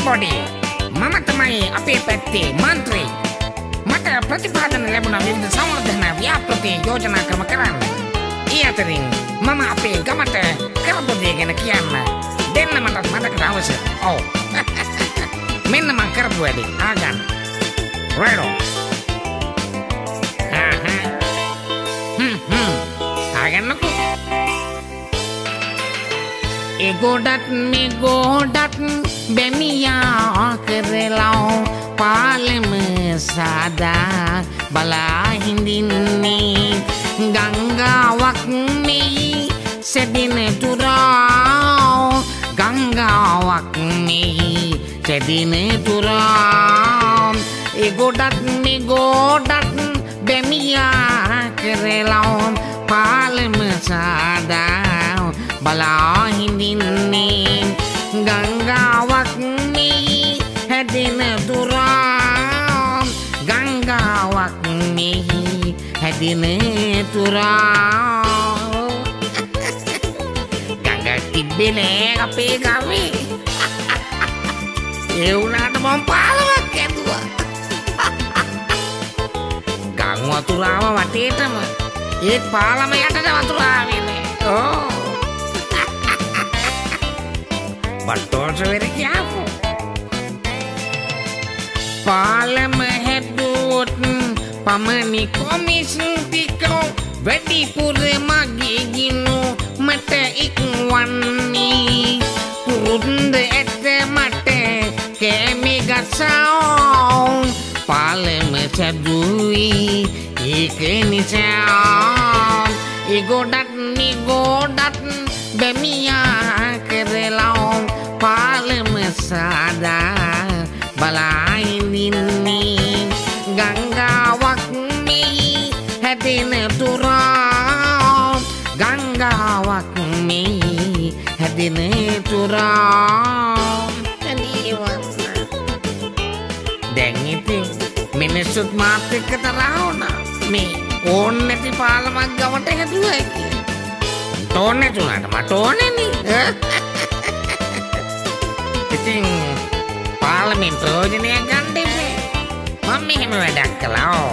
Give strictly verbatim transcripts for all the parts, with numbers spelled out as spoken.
පොඩි මම තමයි අපේ පැත්තේ මන්ත්‍රී. මට ප්‍රතිපාදන ලැබුණ විවිධ සංවර්ධන ව්‍යාපෘති යෝජනා ක්‍රම කරන්න. ඒ අතරින් මම අපේ ගමට කරපු දේ ගැන කියන්න දෙන්න මටත් මතකට අවශ්‍යයි. ඔව්. මෙන්න මං කරපු වැඩේ ආගන්න. රයිටෝ. ආහා. හ්ම් හ්ම්. ආගන්නකෝ. ඒ ගොඩත් මේ ගොඩත් බැමියා කරලා පාලම සාදා බලා හිඳින්නේ ගංගාවක් මේ සෙදින තුරා ගංගාවක් මේ සෙදින තුරා ඒ ගොඩත් මේ ගොඩත් බැමියා කරලා පාලම සාදා බලා හිඳින්නේ ගංගාවක් මේ හැදෙන තුරා ගංගාවක් මේ හැදෙන තුරා ගංගා තිබ්බේ නෑ අපේ ගමේ. ඒ වුණාට මම පාලමක් ඇදුවා. ගම් වතුරාව වටේටම ඒත් පාලම යටට වතුර ආවේ නෑ. ඕ But also very careful. පාලම හැදුවොත් පමණි කොමිෂන් ටිකෝ වැඩිපුර මගේ ගිනු මට ඉක්වන්නේ පුරුද්ද ඇත මට කැමි ගසාව පාලම සැදුයි ඒක නිසා ඒ ගොඩත් නි ගොඩත් බැමියා කරලා පාලම සාදා බලා හිඳින්නේ ගංගාවක් මේ හැදෙන තුරා ගංගාවක් මේ හැදෙන තුරා. දැන් ඉතින් මිනිස්සුත් මාත් එක්ක තරහ වුණා මේ ඕන් නැති පාලමක් ගමට හැදුවා කියලා. ඕන නැතුණාට මට ඕනේනේ. ඉතින් පාලමෙන් ප්‍රයෝජනය ගන්න ඉන්නේ. මම මෙහෙම වැඩක් කළා.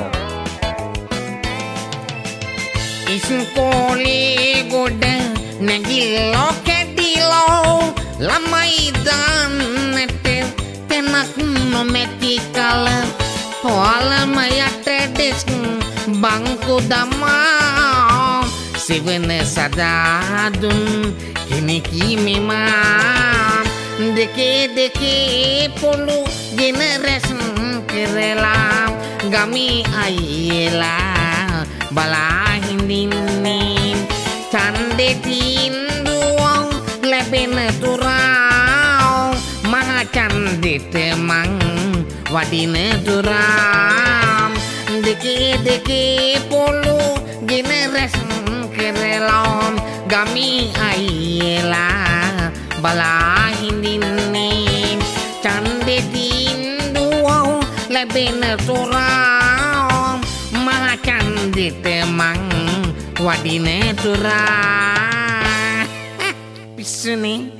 ඉස්කෝලේ ගොඩ නැගිල්ලෝ කැඩිලෝ ළමයි දාන්නට තැනක් නොමැති කල පාලම යට ඩෙස්ක් බංකු දමා සිවන සදාදුන් කෙනෙකි මෙමා දෙකේ දෙකේ පොළු ගෙන රැසන් කරලා ගමි අයියලා බලා හිඳින්නේ ඡන්දෙ තීන්දුව ලැබෙන තුරා මහ ඡන්දෙට මං වඩින තුරා දෙකේ දෙකේ පොළු ගෙන රැසන් කරලා ගමි අයියලා බලා හිඳින්නේ ඡන්දෙ තීන්දුව ලැබෙන තුරා මහ ඡන්දෙට මං වඩින තුරා පිස්සුනේ.